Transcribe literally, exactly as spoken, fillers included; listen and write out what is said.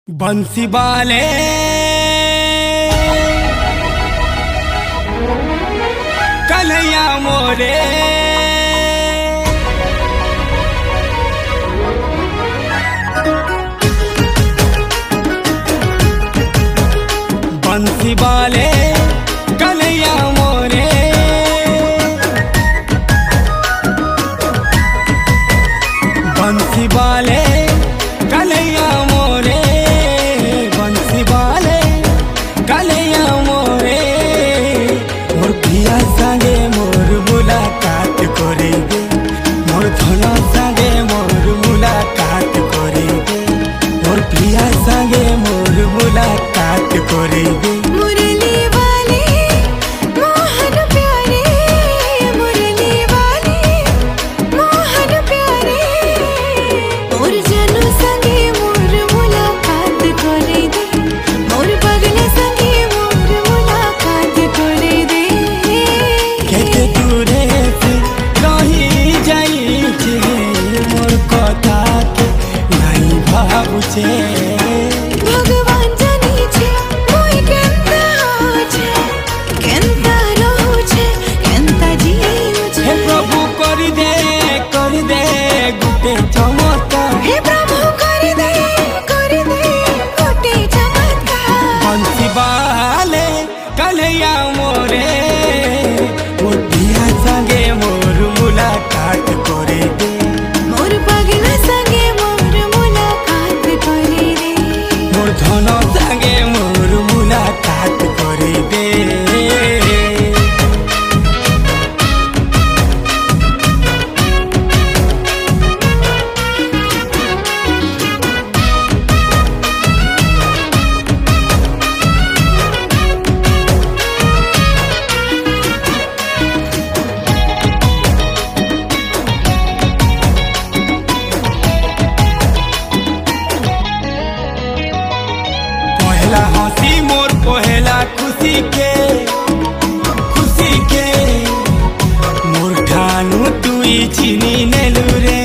बंसी वाले कन्हैया मोरे बंसी वाले कन्हैया मोरे बंसी वाले कन्हैया मोरे बंसी वाले कन्हैया मोरे मोर पिया संगे मोर मुलाकात करे दे मोर धन संगे मोर मुलाकात करे दे मोर पिया संगे मोर मुलाकात करे दे। मुरली वाले मोहन प्यारे मुरली वाले मोहन प्यारे मोर जानू संगे मोर मुलाकात करे दे मोर पगला संगे मोर मुलाकात करे दे। केते दूरे से रही जाई छे मोर कथा के नहीं भाबुछे भगवान जानी छे मोय केंता हो छे केंता रहू छे केंता जीव छे। हे प्रभु कर दे कर दे गुटे चमत्कार हे प्रभु कर दे कर दे गोटे चमत्कार। बंसी वाले कन्हैया मोरे मोर पिया संगे मोर मुलाकात करे दे मोर पगला संगे मोर मुलाकात करे दे मोर धन संगे मोर मुलाकात करे दे। पहला हंसी मोर पहला खुशी के खुशी के मोर ठानु तुई चिनी नेलु रे